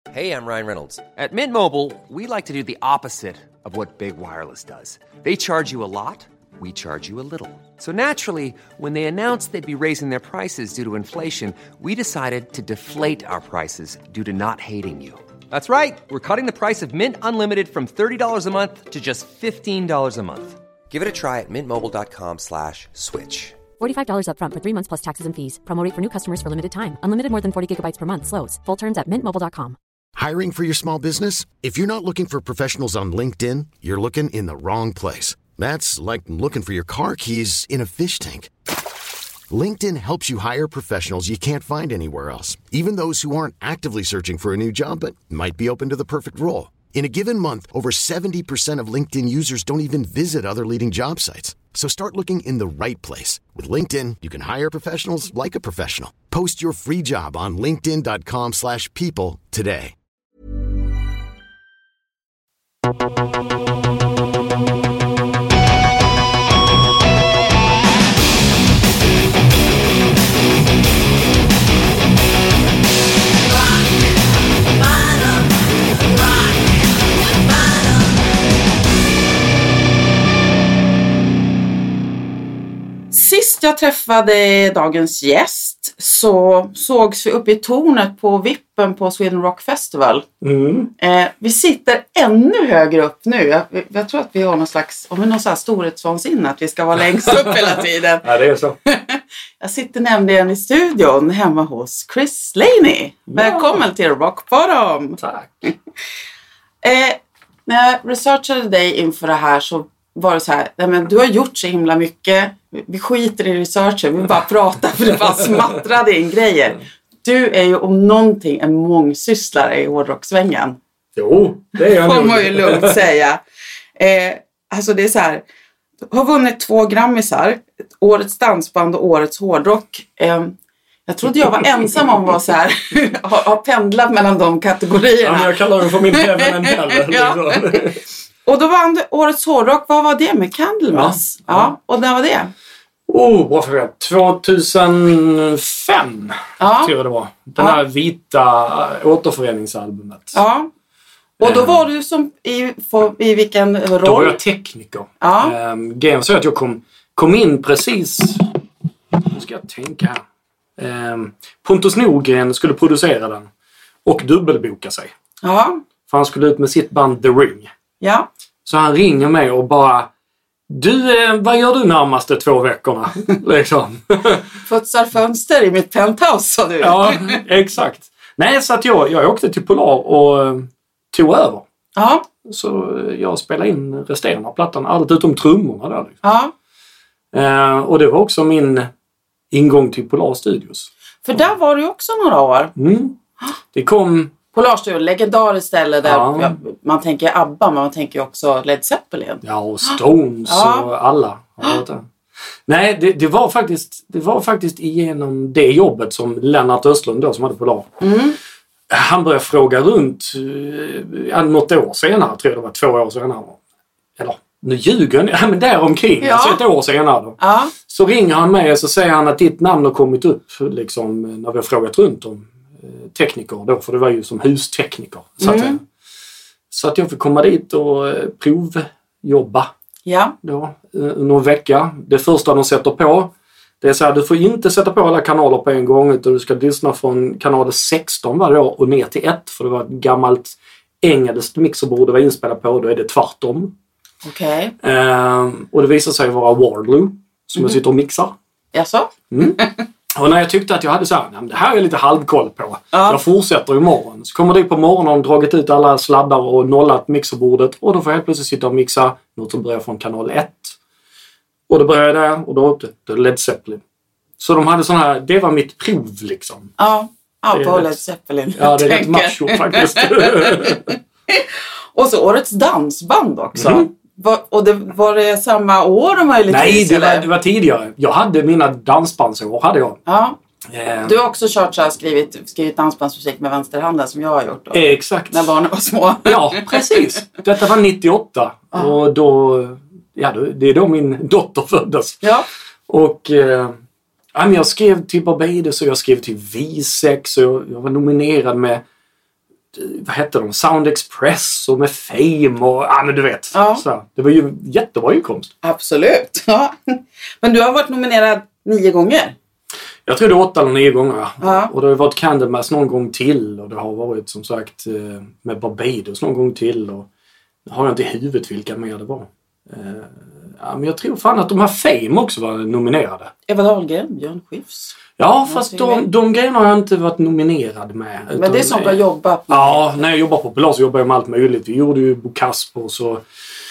Hey, I'm Ryan Reynolds. At Mint Mobile, we like to do the opposite of what Big Wireless does. They charge you a lot, we charge you a little. So naturally, when they announced they'd be raising their prices due to inflation, we decided to deflate our prices due to not hating you. That's right. We're cutting the price of Mint Unlimited from $30 a month to just $15 a month. Give it a try at mintmobile.com/switch. $45 up front for 3 months plus taxes and fees. Promo rate for new customers for limited time. Unlimited more than 40 gigabytes per month. Slows full terms at mintmobile.com. Hiring for your small business? If you're not looking for professionals on LinkedIn, you're looking in the wrong place. That's like looking for your car keys in a fish tank. LinkedIn helps you hire professionals you can't find anywhere else, even those who aren't actively searching for a new job but might be open to the perfect role. In a given month, over 70% of LinkedIn users don't even visit other leading job sites. So start looking in the right place. With LinkedIn, you can hire professionals like a professional. Post your free job on linkedin.com/people today. Sist jag träffade dagens gäst så sågs vi uppe i tornet på vippen på Sweden Rock Festival. Vi sitter ännu högre upp nu. Jag tror att vi har någon slags storhetsvansinne att vi ska vara längst upp hela tiden. Ja, det är så. Jag sitter nämligen i studion hemma hos Chris Laney. Välkommen till Rock Bottom. Tack. När jag researchade dig inför det här så var det så här, nej men du har gjort så himla mycket. Vi skiter i researchen, vi bara pratar för det bara smattrade in grejer. Du är ju om någonting en mångsysslare i hårdrocksvängen. Jo, det är jag. Får man ju lugnt säga. Alltså det är så här, du har vunnit 2 Grammisar, årets dansband och årets hårdrock. Jag trodde jag var ensam om att vara så här, har pendlat mellan de kategorierna. Ja, men jag kallar det för min heaven and hell. Ja. Och då vann du årets hårdrock. Vad var det med Candlemass? Ja. Och när var det? Bra fråga. 2005 tror jag det var. Den här vita återföreningsalbumet. Ja. Och då var du som i vilken roll? Då var jag tekniker. Ja. Grejen så att jag kom in precis... Nu ska jag tänka här. Pontus Norgren skulle producera den. Och dubbelboka sig. Ja. För han skulle ut med sitt band The Ring. Ja. Så han ringer mig och bara... Du, vad gör du närmaste 2 veckorna? Liksom. Putsar fönster i mitt penthouse, sa du. Ja, exakt. Nej, så att jag åkte till Polar och tog över. Ja. Så jag spelade in resterande av plattan, allt utom trummorna där. Ja. Och det var också min ingång till Polar Studios. För där var du också några år. Det kom... Polar Studios, legendariskt ställe där man tänker ABBA, men man tänker också Led Zeppelin. Ja, och Stones och alla. Nej, det var faktiskt igenom det jobbet som Lennart Östlund då, som hade Polar. Han började fråga runt något år senare, tror jag det var 2 år senare. Eller, nu ljuger ni. Ja, men där omkring, alltså 1 år senare då. Ja. Så ringer han mig och så säger han att ditt namn har kommit upp liksom, när vi har frågat runt om tekniker då, för det var ju som hustekniker. Så att jag fick komma dit och provjobba. Ja. Då, någon vecka. Det första de sätter på, det är så här, du får inte sätta på alla kanaler på en gång, utan du ska lyssna från kanal 16 var då och ner till 1, för det var ett gammalt engelskt mixerbord det var inspelat på, då är det tvärtom. Okej. Och det visar sig vara Wardlow som jag sitter och mixar. Jaså? Och när jag tyckte att jag hade så här, det här är lite halvkoll på. Jag fortsätter imorgon. Så kommer det på morgonen och dragit ut alla sladdar och nollat mixerbordet. Och då får jag helt plötsligt sitta och mixa något som börjar från kanal 1. Och då började jag där och då är Led Zeppelin. Så de hade sån här, det var mitt prov liksom. Ja, på Led Zeppelin. Ja, det är rätt macho faktiskt. Och så årets dansband också. Var det samma år möjligtvis? Nej, det var tidigare. Jag hade mina dansbandsår, hade jag. Ja. Du har också kört så här, skrivit dansbandsmusik med vänsterhanden som jag har gjort då. Exakt. När barnen var små. Ja, precis. Detta var 98. Och då, det är då min dotter föddes. Ja. Och jag skrev till Barbados och jag skrev till V6 och jag var nominerad med vad hette de? Sound Express och med Fame och men du vet. Ja. Så, det var ju jättebra inkomst. Absolut. Ja. Men du har varit nominerad 9 gånger. Jag tror det är 8 eller 9 gånger. Ja. Och det har varit Candlemass någon gång till. Och det har varit som sagt med Barbados någon gång till. Och nu har jag inte i huvudet vilka mer det var. Men jag tror fan att de här Fame också var nominerade. Eva Dahlgren, Björn Skifs. Ja, fast de grejerna har jag inte varit nominerad med. Men det är sånt jag jobbar på. Ja, när jag jobbar på Polar så jobbar jag med allt möjligt. Vi gjorde ju Bo Kaspers och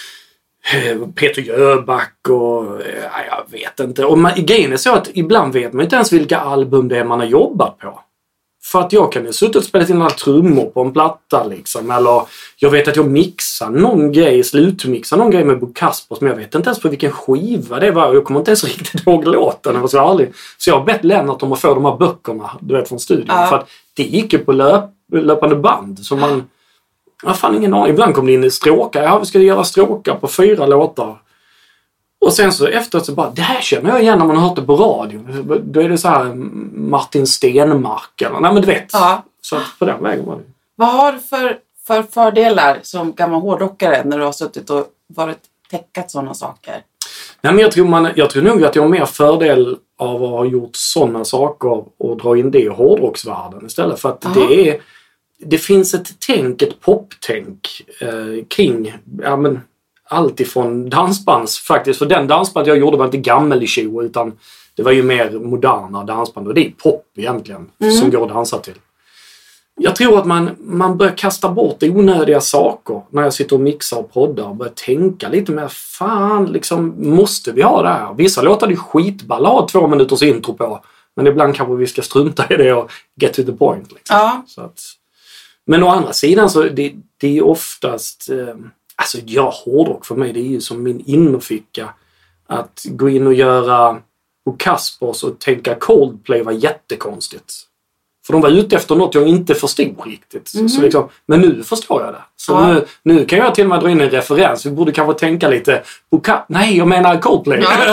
Peter Jöback och jag vet inte. Och grejen är så att ibland vet man inte ens vilka album det är man har jobbat på. För att jag kan ju suttit och spelat in några trummor på en platta liksom. Eller jag vet att jag mixar någon grej, slutmixar någon grej med Bo Kaspers. Men jag vet inte ens på vilken skiva det var. Jag kommer inte ens riktigt ihåg låten. Jag var så ärlig. Så jag har bett Lennart om att få de här böckerna, du vet, från studion. För att det gick ju på löpande band. Så man... Jag har fan ingen aning. Ibland kom det in i stråkar. Ja, vi ska göra stråkar på 4 låtar. Och sen så efteråt så bara, det här känner jag igen när man har hört det på radio. Då är det så här Martin Stenmark eller, nej men du vet. Ja. Så att på den vägen var det. Vad har du för fördelar som gammal hårdrockare när du har suttit och varit täckat sådana saker? Nej, men jag tror nog att jag har mer fördel av att ha gjort sådana saker och dra in det i hårdrocksvärlden istället. För att det finns ett poptänk kring allt ifrån dansbands faktiskt. För den dansband jag gjorde var inte gammel i show utan det var ju mer moderna dansband. Och det är pop egentligen som går att dansa till. Jag tror att man börjar kasta bort onödiga saker när jag sitter och mixar och poddar och börjar tänka lite mer, fan liksom, måste vi ha det här? Vissa låtar det skitballa ha 2 minuters intro på. Men ibland kanske vi ska strunta i det och get to the point. Liksom. Ja. Så att, men å andra sidan så det är oftast... Alltså hårdrock för mig, det är ju som min innerficka. Att gå in och göra Bo Kaspers och tänka Coldplay var jättekonstigt. För de var ute efter något jag inte förstod riktigt. Så liksom, men nu förstår jag det. Så nu kan jag till och med dra in en referens. Vi borde kanske tänka lite nej, jag menar Coldplay. Ja.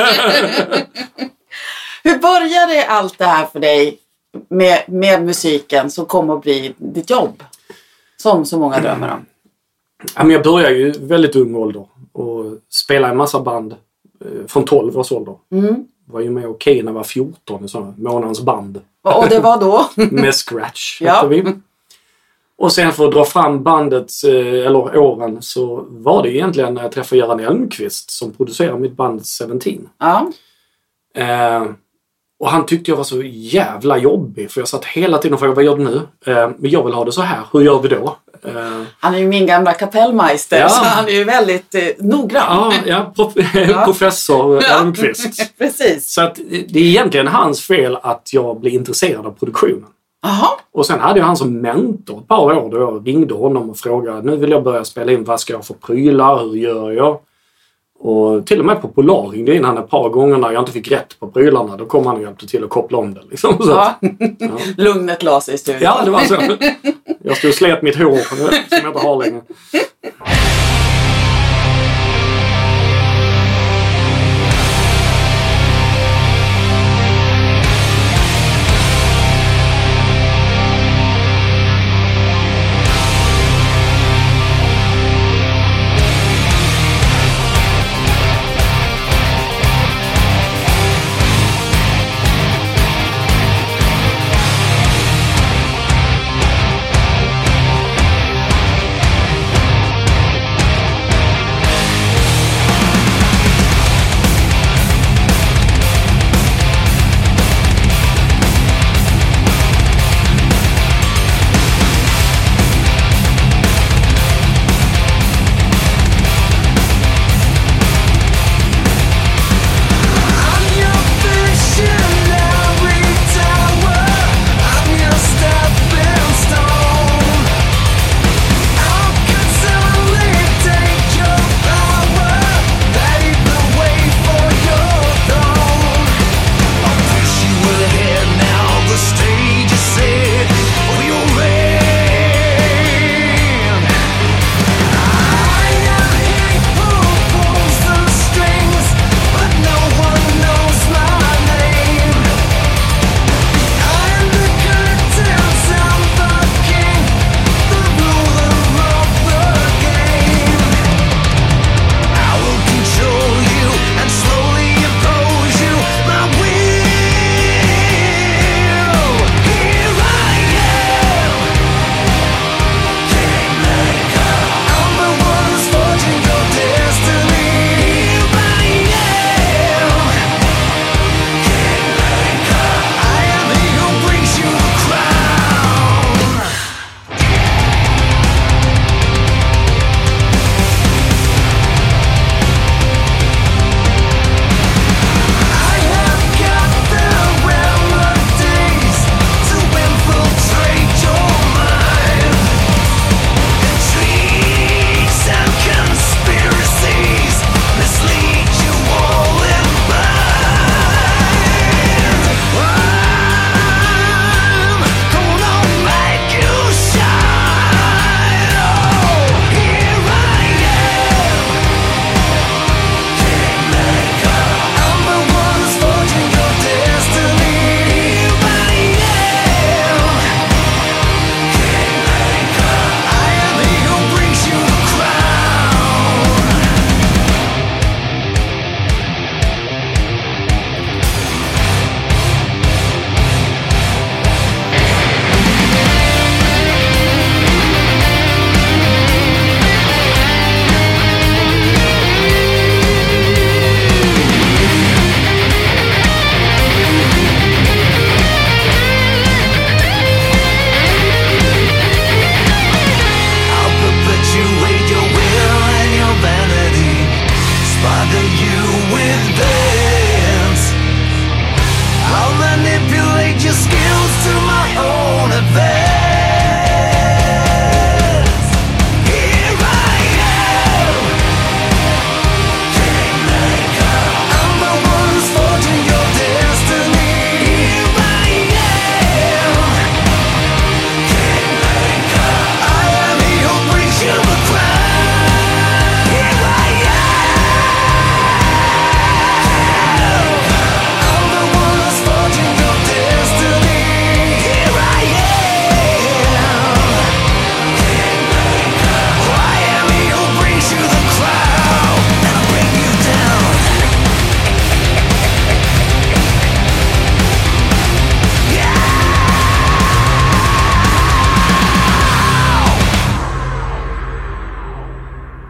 Hur började allt det här för dig med musiken som kommer att bli ditt jobb? Som så många drömmer om. Jag började ju väldigt ung ålder och spelade en massa band från 12 års ålder. Var ju med när jag var 14 i sådana månadens band. Och det var då? Med Scratch heter vi. Och sen för att dra fram bandet, eller åren, så var det egentligen när jag träffade Göran Elmqvist som producerade mitt band 17. Ja. Och han tyckte jag var så jävla jobbig. För jag satt hela tiden och frågade, vad gör du nu? Men jag vill ha det så här. Hur gör vi då? Han är ju min gamla kapellmeister. Så han är ju väldigt noggrann. Professor Elmqvist. Precis. Så att det är egentligen hans fel att jag blev intresserad av produktionen. Aha. Och sen hade jag han som mentor ett par år då jag ringde honom och frågade, nu vill jag börja spela in, vad ska jag få prylar? Hur gör jag? Och till och med på Polar ringde in han ett par gånger när jag inte fick rätt på prylarna. Då kom han och hjälpte till att koppla om det. Liksom. Så att, Lugnet la sig i studion. Ja, det var så. Jag stod och slet mitt hår som jag inte har längre.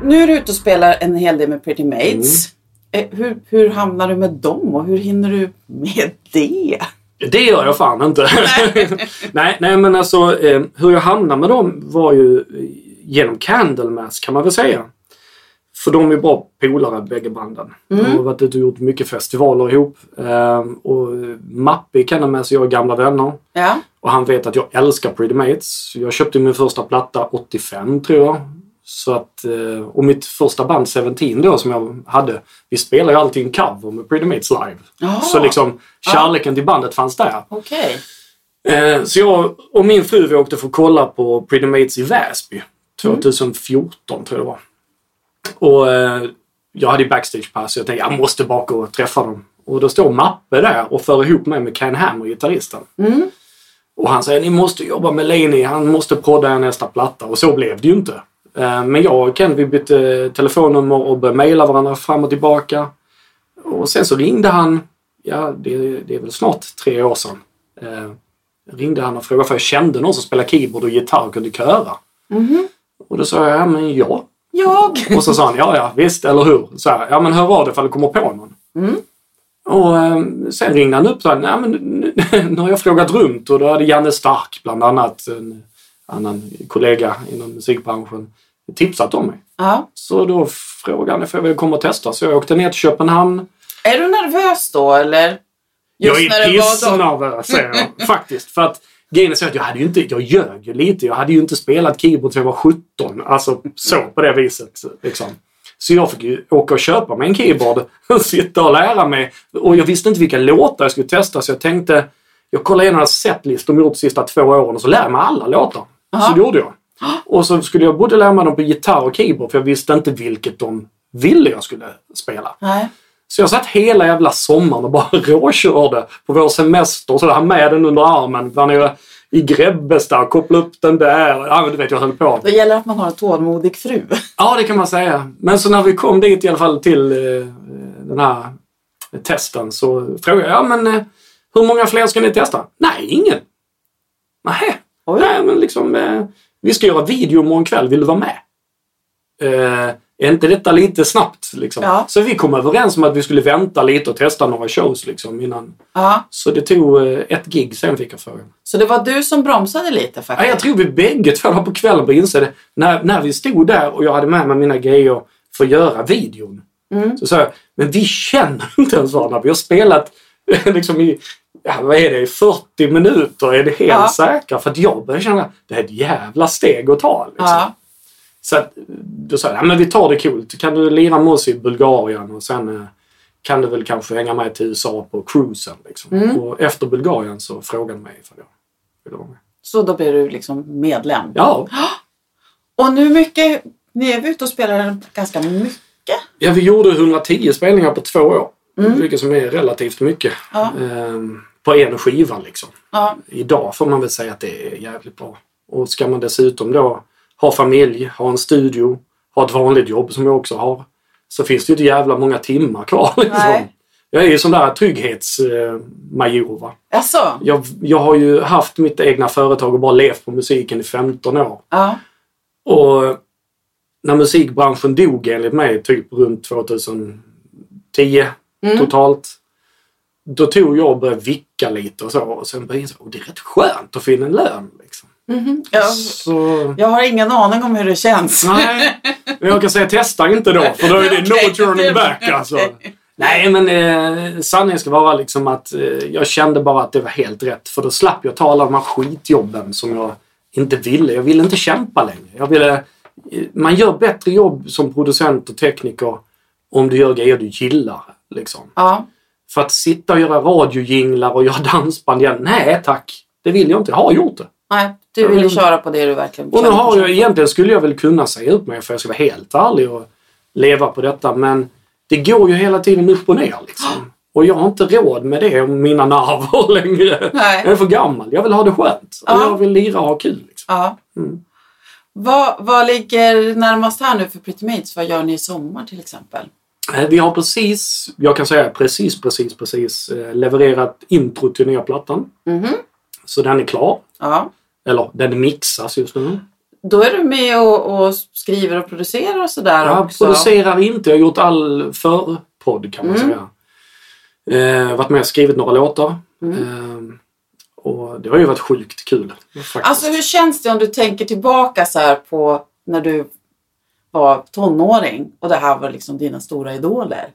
Nu är du ute och spelar en hel del med Pretty Mates. Hur hamnar du med dem och hur hinner du med det? Det gör jag fan inte. nej, men alltså hur jag hamnade med dem var ju genom Candlemass kan man väl säga. För de är bra polare, bägge banden. De har varit ute och gjort mycket festivaler ihop. Och Mappe i Candlemass och jag är gamla vänner. Ja. Och han vet att jag älskar Pretty Mates. Jag köpte min första platta 85 tror jag. Så att, och mitt första band 17 då som jag hade, vi spelade ju alltid en cover med Pretty Mates live. Så liksom kärleken till bandet fanns där. Okej. Så jag och min fru vi åkte för att kolla på Pretty Mates i Väsby 2014 tror jag det var. Och jag hade backstagepass så jag tänkte jag måste baka och träffa dem. Och då står Mappe där och för ihop mig med Ken Hammer, gitarristen. Och han säger ni måste jobba med Lenny, han måste prodda nästa platta. Och så blev det ju inte. Men jag och Ken vi bytte telefonnummer och började mejla varandra fram och tillbaka. Och sen så ringde han, det är väl snart 3 år sedan. Ringde han och frågade för jag kände någon som spelade keyboard och gitarr och kunde köra. Och då sa jag, men jag. Och så sa han, ja visst, eller hur? Så här, ja men hör av det för det kommer på någon. Och sen ringde han upp och sa, nej men nu har jag frågat runt och då hade Janne Stark bland annat, en annan kollega inom musikbranschen, tipsat om mig. Så då frågade han ifall jag ville komma och testa. Så jag åkte ner till Köpenhamn. Är du nervös då eller? Jag är pissnervös säger jag faktiskt. För att grejen är så att jag ljög ju lite. Jag hade ju inte spelat keyboard till jag var 17. Alltså så på det viset liksom. Så jag fick ju åka och köpa mig en keyboard och sitta och lära mig. Och jag visste inte vilka låtar jag skulle testa så jag tänkte, jag kollade igenom en setlist de gjort de sista 2 åren och så lärde mig alla låtar. Så det gjorde jag. Och så skulle jag både lära mig dem på gitarr och keyboard för jag visste inte vilket de ville jag skulle spela. Nej. Så jag satt hela jävla sommaren och bara råkörde på vår semester. Så jag hade med den under armen. Var nere i Grebbestad och kopplade upp den där. Ja, du vet, jag höll på. Det gäller att man har en tålmodig fru. Ja, det kan man säga. Men så när vi kom dit i alla fall till den här testen så frågade jag, men hur många fler ska ni testa? Nej, ingen. Nej, men liksom vi ska göra video imorgon kväll. Vill du vara med? Är inte detta lite snabbt liksom? Ja. Så vi kom överens om att vi skulle vänta lite och testa några shows liksom innan. Så det tog 1 gig sen fick jag frågan. Så det var du som bromsade lite faktiskt? Ja, jag tror vi bägge två på kvällen på inse det. När vi stod där och jag hade med mig mina grejer för att göra videon. Så sa jag, men vi känner inte ens varandra. Vi har spelat liksom i, vad är det, i 40 minuter. Är det helt säkra? För att jag började känna, det är ett jävla steg att ta liksom. Så att, då sa jag, men vi tar det coolt. Kan du lira med oss i Bulgarien och sen kan du väl kanske hänga med till USA på cruisen liksom. Och efter Bulgarien så frågade han mig ifall jag ville vara med. Så då blir du liksom medlem? Ja. Och nu mycket, ni är ute och spelar ganska mycket? Ja, vi gjorde 110 spelningar på 2 år. Vilket som är relativt mycket. På en skiva liksom. Idag får man väl säga att det är jävligt bra. Och ska man dessutom då ha familj, ha en studio, ha ett vanligt jobb som jag också har. Så finns det ju inte jävla många timmar kvar. Liksom. Jag är ju sån där trygghetsmajor va. Asså? Jag har ju haft mitt egna företag och bara levt på musiken i 15 år. Och när musikbranschen dog enligt mig typ runt 2010 totalt. Då tog jag och började vicka lite och så. Och sen började jag så, det är rätt skönt att finna en lön liksom. Jag har ingen aning om hur det känns. Nej, men jag kan säga testa inte då. För då är det no turning back alltså. Nej, men sanningen ska vara liksom att jag kände bara att det var helt rätt. För då slapp jag ta alla de här skitjobben som jag inte ville. Jag ville inte kämpa längre. Man gör bättre jobb som producent och tekniker om du gör grejer du gillar liksom. För att sitta och göra radiojinglar och göra dansband igen. Nej tack, det vill jag inte. Jag har gjort det. Nej, du vill köra på det du verkligen och nu har jag, egentligen skulle jag väl kunna säga upp mig för jag ska vara helt ärlig och leva på detta. Men det går ju hela tiden upp och ner liksom. Och jag har inte råd med det om mina nerver längre. Nej. Jag är för gammal. Jag vill ha det skönt. Och jag vill lira och ha kul liksom. Vad ligger närmast här nu för Pretty Mates? Vad gör ni i sommar till exempel? Vi har precis, jag kan säga precis levererat intro till nya plattan. Så den är klar. Eller den mixas just nu. Då är du med och skriver och producerar och sådär också? Jag producerar inte. Jag har gjort all förpodd kan man säga. Varit med och skrivit några låtar. Och det har ju varit sjukt kul. Faktiskt. Alltså hur känns det om du tänker tillbaka så här på när du var tonåring och det här var liksom dina stora idoler?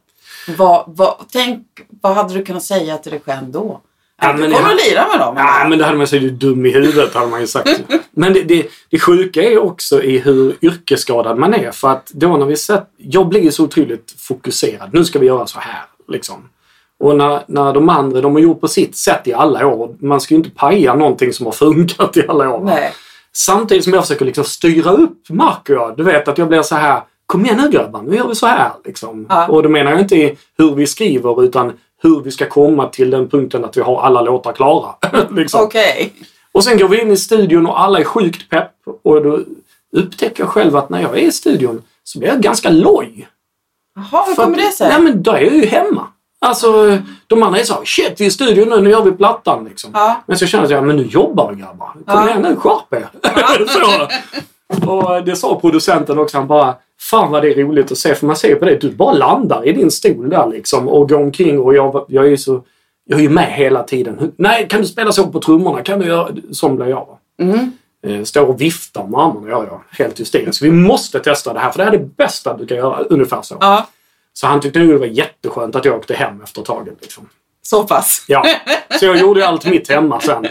Vad hade du kunnat säga till dig själv då? Ja, du kommer att lira med dem. Ja, men det hade man sagt, du är dum i huvudet hade man ju sagt. Men det sjuka är också i hur yrkesskadad man är. För att då när vi sett, jag blir så otroligt fokuserad. Nu ska vi göra så här liksom. Och när de andra, de har gjort på sitt sätt i alla år. Man ska ju inte paja någonting som har funkat i alla år. Nej. Samtidigt som jag försöker liksom styra upp Marco. Du vet att jag blir så här, kom igen nu grabbar, nu gör vi så här. Liksom. Ja. Och då menar jag inte hur vi skriver utan hur vi ska komma till den punkten att vi har alla låtar klara. liksom. Okay. Och sen går vi in i studion och alla är sjukt pepp. Och då upptäcker jag själv att när jag är i studion så blir jag ganska loj. Jaha, hur kommer det sig? Nej men då är jag ju hemma. Alltså, de andra är så shit, vi är i studion nu gör vi plattan liksom. Ja. Men så känner jag, men nu jobbar vi grabbar. Kom igen nu, skärp er. Så. Och det sa producenten också, han bara, fan vad det är roligt att se. För man ser på det, du bara landar i din stol där liksom och går omkring och jag är ju med hela tiden. Nej, kan du spela så på trummorna? Kan du göra som blir jag? Står och viftar med armarna, gör jag. Helt hysteriskt. Vi måste testa det här, för det här är det bästa du kan göra, ungefär så. Ja. Så han tyckte det var jätteskönt att jag åkte hem efter taget. Liksom. Så pass? Ja, så jag gjorde allt mitt hemma sen.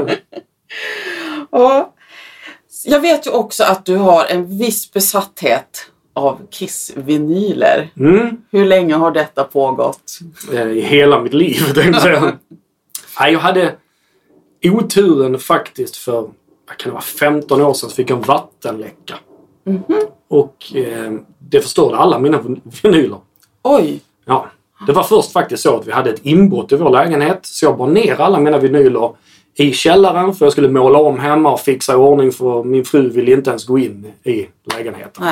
Och jag vet ju också att du har en viss besatthet av Kiss-vinyler. Hur länge har detta pågått? I hela mitt liv, tänkte jag säga. Jag hade oturen faktiskt för, kan det vara 15 år sedan, så fick jag en vattenläcka. Och det förstörde alla mina vinyler. Oj! Ja, det var först faktiskt så att vi hade ett inbrott i vår lägenhet. Så jag bar ner alla mina vinyler i källaren för jag skulle måla om hemma och fixa i ordning för min fru ville inte ens gå in i lägenheten.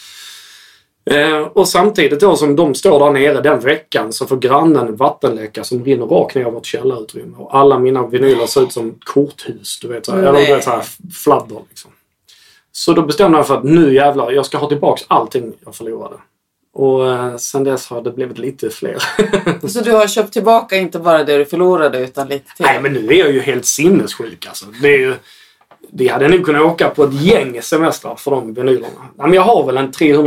Nej. Och samtidigt då som de står där nere den veckan så får grannen en vattenläcka som rinner rakt ner i vårt källarutrymme. Och alla mina vinyler ser ut som korthus, du vet. Eller du vet så här fladder liksom. Så då bestämde jag för att nu jävlar, jag ska ha tillbaka allting jag förlorade. Och sen dess har det blivit lite fler. Så du har köpt tillbaka inte bara det du förlorade utan lite till? Nej, men nu är jag ju helt sinnessjuk alltså. Det hade nog kunnat åka på ett gäng semestrar för de vinylerna. Men jag har väl en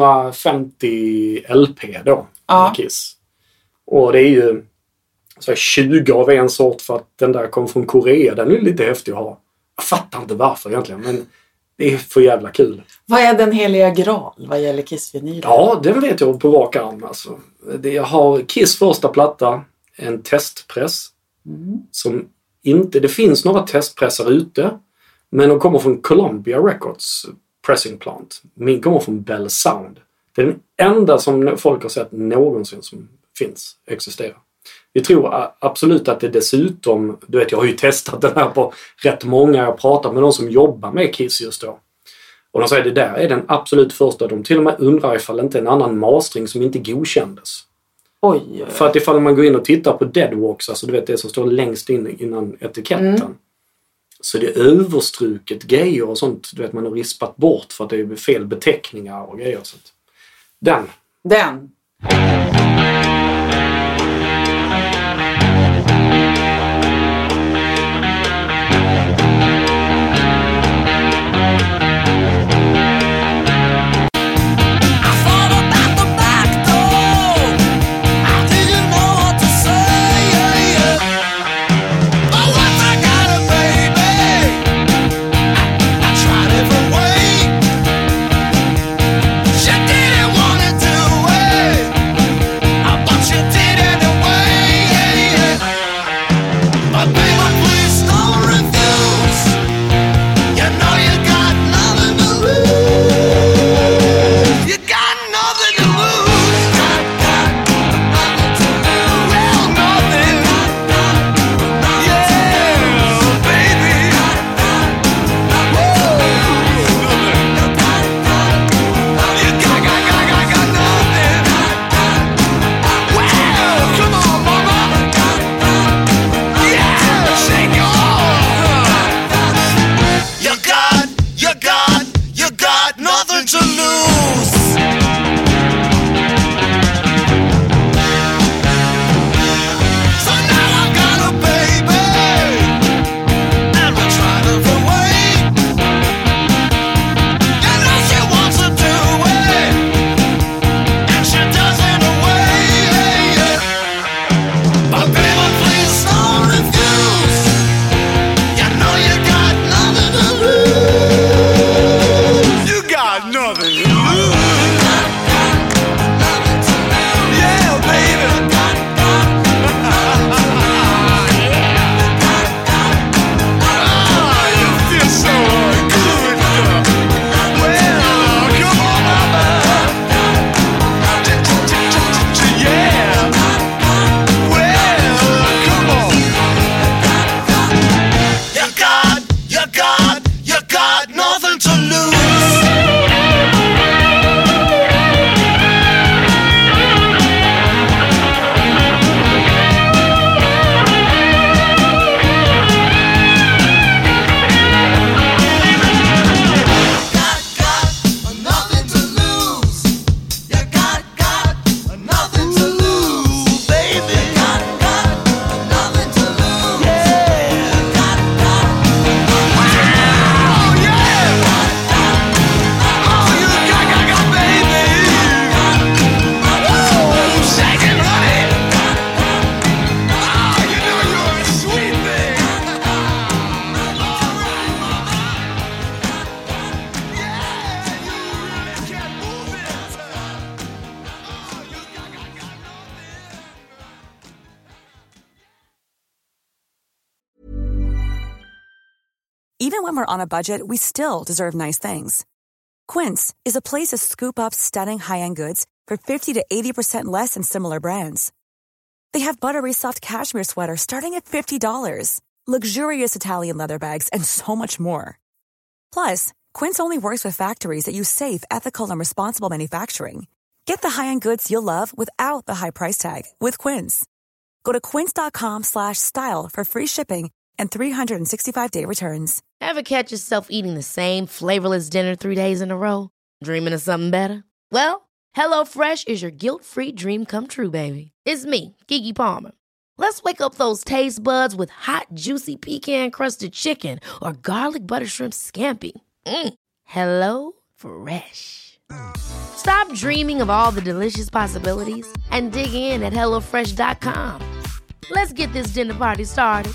350 LP då. Ja. Kiss. Och det är ju så 20 av en sort för att den där kom från Korea. Den är lite häftig att ha. Jag fattar inte varför egentligen, men det är för jävla kul. Vad är den heliga graal vad gäller Kiss-vinyler? Ja, den vet jag på rak arm alltså. Jag har Kiss första platta, en testpress. Som inte, det finns några testpressar ute. Men de kommer från Columbia Records pressing plant. Min kommer från Bell Sound. Det är den enda som folk har sett någonsin som existerar. Vi tror absolut att det dessutom, du vet jag har ju testat den här på rätt många, jag pratar med de som jobbar med Kiss just då. Och de säger det där är den absolut första, de till och med undrar ifall inte en annan mastering som inte godkändes. Oj. För att ifall man går in och tittar på Deadwalks, alltså du vet det som står längst in innan etiketten. Så det är överstruket grejer och sånt, du vet man har rispat bort för att det är fel beteckningar och grejer. Så den. nothing to lose. Yeah, baby. Even when we're on a budget, we still deserve nice things. Quince is a place to scoop up stunning high-end goods for 50 to 80% less than similar brands. They have buttery soft cashmere sweaters starting at $50, luxurious Italian leather bags, and so much more. Plus, Quince only works with factories that use safe, ethical, and responsible manufacturing. Get the high-end goods you'll love without the high price tag with Quince. Go to quince.com/style for free shipping and 365-day returns. Ever catch yourself eating the same flavorless dinner 3 days in a row? Dreaming of something better? Well, HelloFresh is your guilt-free dream come true, baby. It's me, Keke Palmer. Let's wake up those taste buds with hot, juicy pecan-crusted chicken or garlic butter shrimp scampi. Hello Fresh. Stop dreaming of all the delicious possibilities and dig in at HelloFresh.com. Let's get this dinner party started.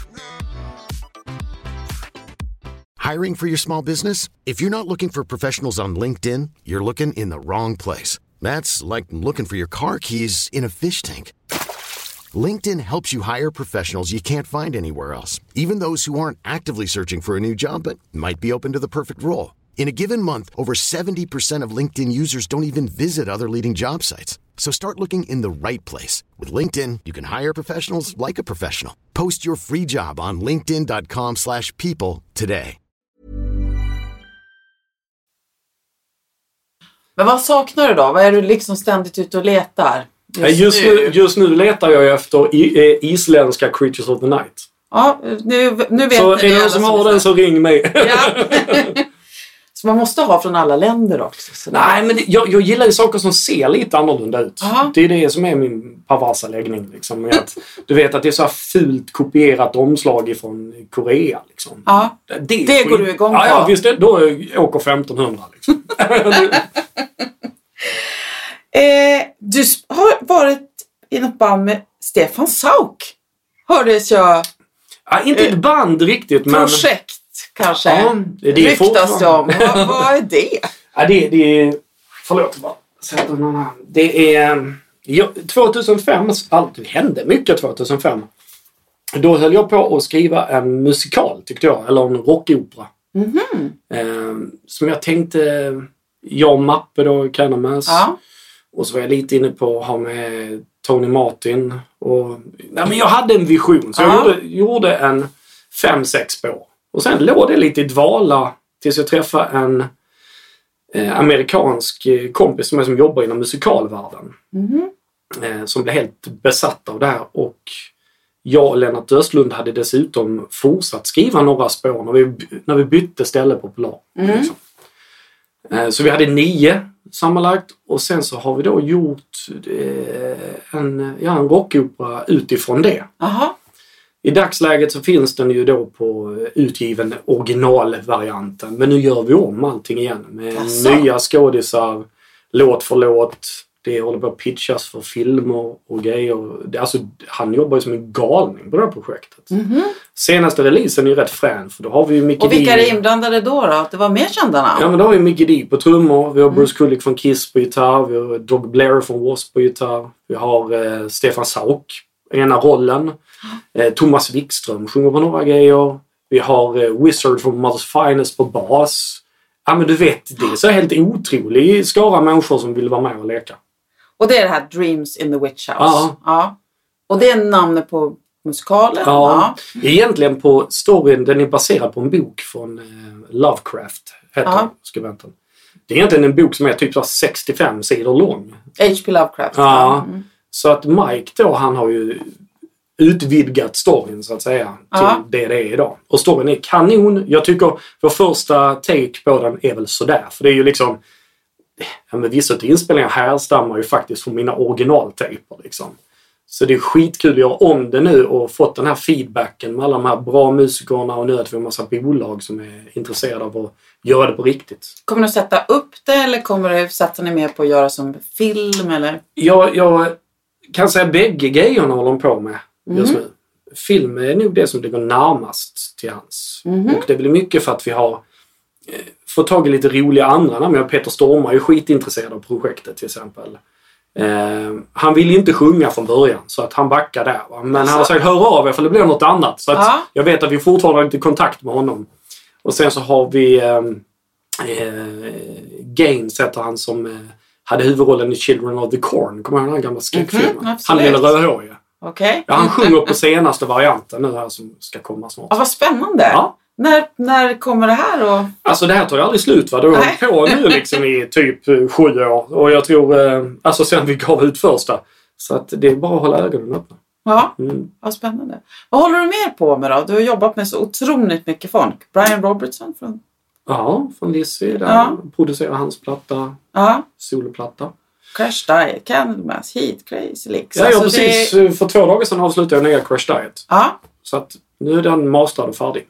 Hiring for your small business? If you're not looking for professionals on LinkedIn, you're looking in the wrong place. That's like looking for your car keys in a fish tank. LinkedIn helps you hire professionals you can't find anywhere else, even those who aren't actively searching for a new job but might be open to the perfect role. In a given month, over 70% of LinkedIn users don't even visit other leading job sites. So start looking in the right place. With LinkedIn, you can hire professionals like a professional. Post your free job on linkedin.com/people today. Men vad saknar du då? Vad är du liksom ständigt ute och letar? Just nu letar jag efter isländska Creatures of the Night. Ja, nu vet så ni. Så är som har den så ring mig. Ja. Så man måste ha från alla länder också. Så nej, men jag gillar ju saker som ser lite annorlunda ut. Aha. Det är det som är min perversa läggning. Liksom. Att, du vet att det är så här fult kopierat omslag från Korea. Liksom. Ja, det går du igång på. Ja, visst, då åker 1500. Liksom. Du har varit i något band med Stefan Sauk. Hördes jag. Ja, inte ett band riktigt. Projekt kanske. Ja, det ryktas det om. Vad är det? Ja, det är... Förlåt bara. Det är... 2005, det hände mycket 2005. Då höll jag på att skriva en musikal, tyckte jag. Eller en rockopera. Som jag tänkte... Jag och Mappe då, Canamas. Ja. Och så var jag lite inne på att ha med Tony Martin. Men jag hade en vision. Så jag gjorde en 5-6 spår. Och sen låg det lite i dvala tills jag träffade en amerikansk kompis som jobbar inom musikalvärlden. Som blev helt besatt av det här. Och jag och Lennart Östlund hade dessutom fortsatt skriva några spår när vi bytte ställe på Polar. Liksom. Så vi hade 9 sammanlagt. Och sen så har vi då gjort en rockopera utifrån det. Aha. I dagsläget så finns den ju då på utgiven originalvarianten. Men nu gör vi om allting igen. Med nya skådisar, låt för låt. Det håller på att pitchas för filmer och grejer. Alltså, han jobbar ju som en galning på det här projektet. Senaste releasen är ju rätt frän, för då har vi ju Mickey D. Och vilka är inblandade då? Det var mer kända namn? Ja, men då har vi Mickey D på trummor. Vi har Bruce Kulick från Kiss på gitarr. Vi har Doug Blair från Wasp på gitarr. Vi har Stefan Sauk i ena rollen. Thomas Wikström sjunger på några grejer. Vi har Wizard från Mother's Finest på bas. Ja, men du vet, det är så helt otrolig skara människor som vill vara med och leka. Och det är det här Dreams in the Witch House. Ja. Och det är namnet på musikalen. Ja. Egentligen på storyn, den är baserad på en bok från Lovecraft, heter skribenten. Det är egentligen en bok som är typ 65 sidor lång. H.P. Lovecraft. Ja. Så att Mike då, han har ju utvidgat storyn så att säga till det är idag. Och storyn är kanon. Jag tycker vår första take på den är väl sådär. För det är ju liksom, vissa inspelningar härstammar ju faktiskt från mina originaltaper liksom. Så det är skitkul att göra om det nu och fått den här feedbacken med alla de här bra musikerna, och nu att vi har en massa bolag som är intresserade av att göra det på riktigt. Kommer du sätta upp det, eller kommer du satsa ni mer på att göra som film eller? Jag kan säga bägge grejerna håller de på med just nu. Film är nog det som ligger närmast till hans. Och det blir mycket för att vi har fått tag i lite roliga andra namn. Peter Stormare är skitintresserad av projektet till exempel. Han vill inte sjunga från början, så att han backar där. Va? Men han har sagt hör av er för det blir något annat. Så att jag vet att vi fortfarande har lite kontakt med honom. Och sen så har vi Gaines heter han, som hade huvudrollen i Children of the Corn. Kommer du ihåg den här gamla skräckfilmen? Han är rödhårig. Okay. Ja, han sjunger på senaste varianten nu här som ska komma snart. Vad spännande! Ja. När kommer det här? Och... Alltså det här tar ju aldrig slut, va? Du har på nu liksom i typ 7 år. Och jag tror, alltså sen vi gav ut första. Så att det är bara att hålla ögonen öppna. Ja, vad spännande. Vad håller du mer på med då? Du har jobbat med så otroligt mycket folk. Brian Robertson från... Ja, från Lizzie. Där producerar hans platta. Soloplatta. Crash Diet, Candlemass, Heat, Crazy Leaks. Ja, alltså precis. För 2 dagar sedan avslutade jag nya Crash Diet. Så att nu är den masterad och färdig.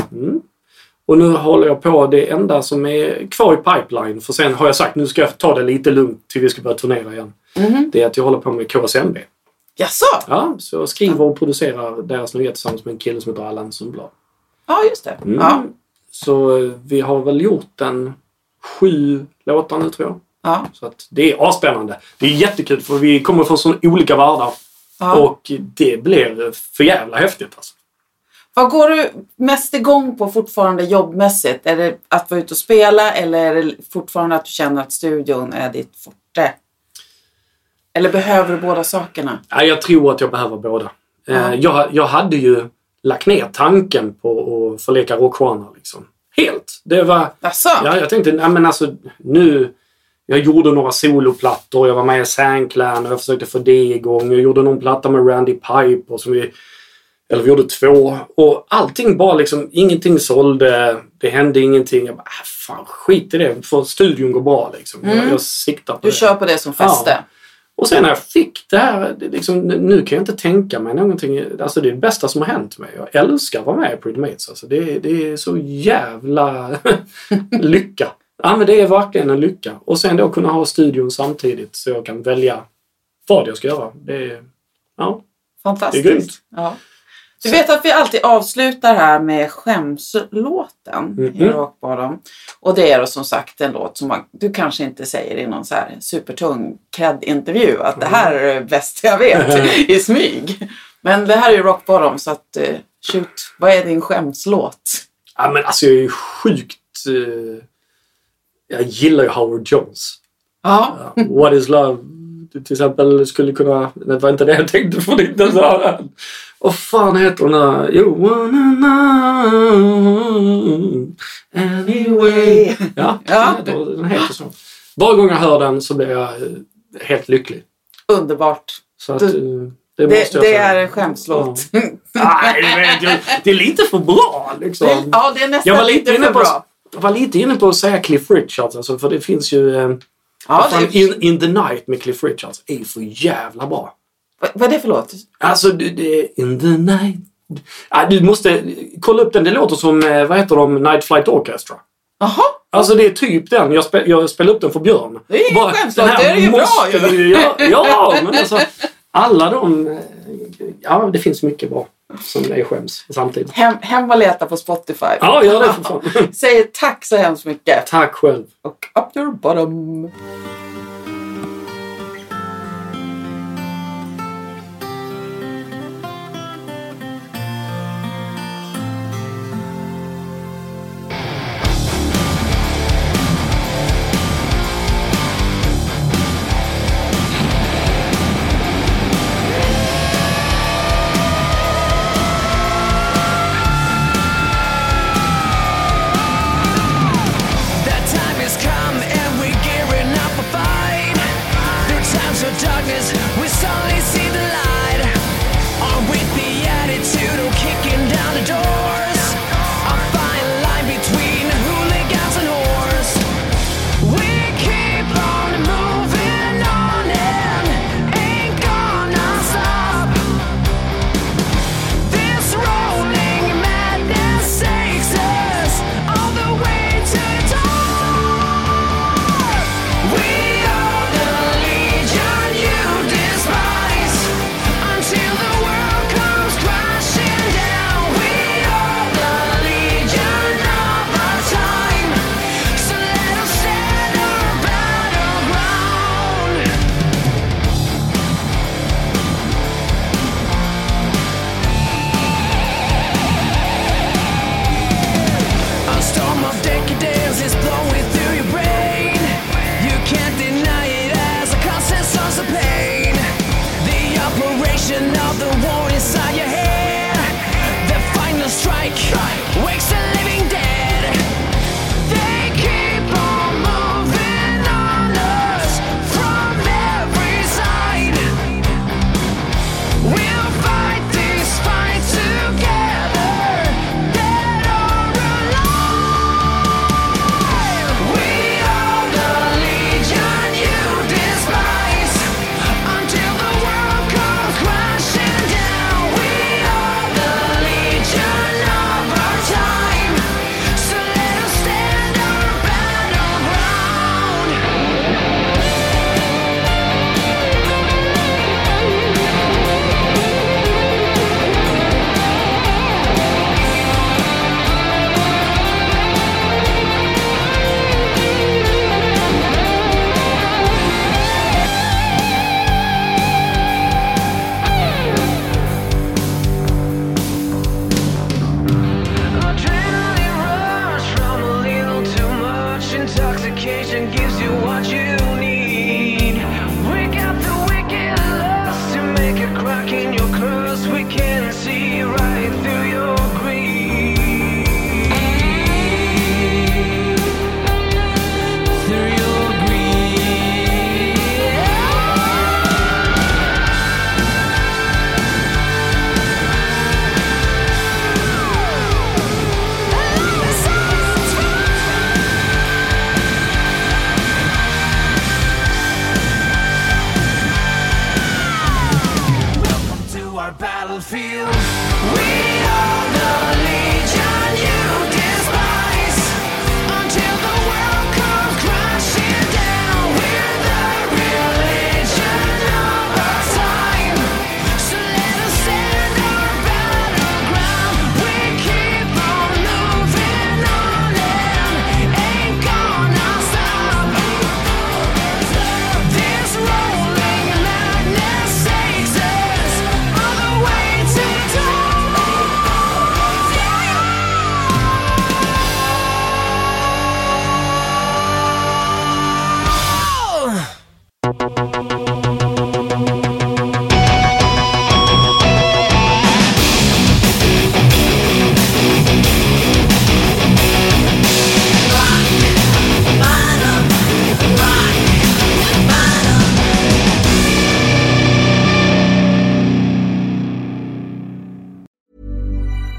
Och nu håller jag på, det enda som är kvar i pipeline. För sen har jag sagt, nu ska jag ta det lite lugnt till vi ska börja turnera igen. Det är att jag håller på med KSMB. Jaså? Ja, så jag skriver och producerar deras nyheter tillsammans med en kille som heter Allan Sundblad. Ja, just det. Så vi har väl gjort 7 låtar nu, tror jag. Så att det är avspännande. Det är jättekul för vi kommer från så olika världar. Och det blir för jävla häftigt alltså. Vad går du mest igång på fortfarande jobbmässigt? Är det att vara ute och spela, eller är det fortfarande att du känner att studion är ditt forte? Eller behöver du båda sakerna? Ja, jag tror att jag behöver båda. Jag hade ju lagt ner tanken på att förleka rockstjärna liksom. Helt. Det var... Asså? Ja, jag tänkte, nej men alltså nu... Jag gjorde några soloplattor, jag var med i Sandclan och jag försökte få det igång. Jag gjorde någon platta med Randy Piper som vi gjorde 2. Och allting bara liksom, ingenting sålde, det hände ingenting. Jag bara, fan skit i det, för studion går bra liksom. Jag siktar på det. Du kör på det som fäste. Ja. Och sen när jag fick det här, liksom, nu kan jag inte tänka mig någonting, alltså det är det bästa som har hänt mig. Jag älskar att vara med i Pretty Mates, alltså det är så jävla lycka. Ja, men det är verkligen en lycka. Och sen då kunna ha studion samtidigt så jag kan välja vad jag ska göra. Det är, fantastiskt. Det är grymt. Ja. Du vet att vi alltid avslutar här med skämslåten i Rock Bottom. Och det är då som sagt en låt som du kanske inte säger i någon så här supertung cred-intervju att det här är det bästa jag vet i smyg. Men det här är ju Rock Bottom, så att shoot, vad är din skämslåt? Ja, men alltså jag är sjukt... jag gillar ju Howard Jones. What is love? Till exempel skulle kunna... Det var inte det jag tänkte på lite så här. Vad fan heter hon där? You wanna know anyway. Ja. Den heter så. Varje gång jag hör den så blir jag helt lycklig. Underbart. Så att, det är en skämslåt. Nej, det är lite för bra liksom. Ja, det är nästan lite för bra. Jag var lite inne på att säga Cliff Richards, alltså, för det finns ju In the Night med Cliff Richards är för jävla bra. Vad är det för låt? Alltså det är In the Night. Du måste kolla upp den. Det låter som, vad heter de? Night Flight Orchestra. Jaha. Alltså det är typ den. Jag spelar upp den för Björn. Det är ju skämslöst, det är ju bra ju. Ja, men alltså alla de... Ja, det finns mycket bra som är skäms samtidigt. Hem och leta på Spotify. Ja, gör det för fan. Säger tack så hemskt mycket. Tack själv. Och up your bottom.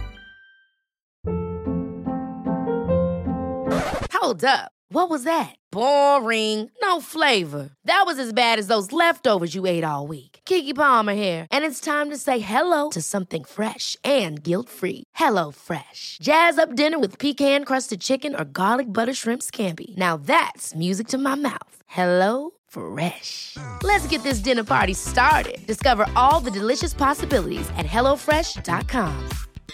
Hold up. What was that? Boring. No flavor. That was as bad as those leftovers you ate all week. Keke Palmer here, and it's time to say hello to something fresh and guilt-free. Hello Fresh. Jazz up dinner with pecan-crusted chicken or garlic butter shrimp scampi. Now that's music to my mouth. Hello Fresh. Let's get this dinner party started. Discover all the delicious possibilities at hellofresh.com.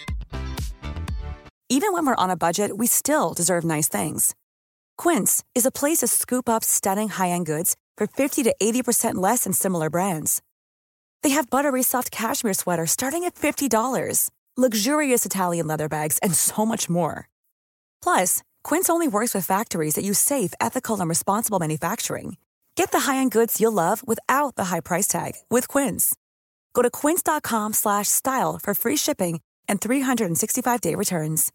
Even when we're on a budget, we still deserve nice things. Quince is a place to scoop up stunning high-end goods for 50 to 80% less than similar brands. They have buttery soft cashmere sweaters starting at $50, luxurious Italian leather bags, and so much more. Plus, Quince only works with factories that use safe, ethical, and responsible manufacturing. Get the high-end goods you'll love without the high price tag with Quince. Go to quince.com/style for free shipping and 365-day returns.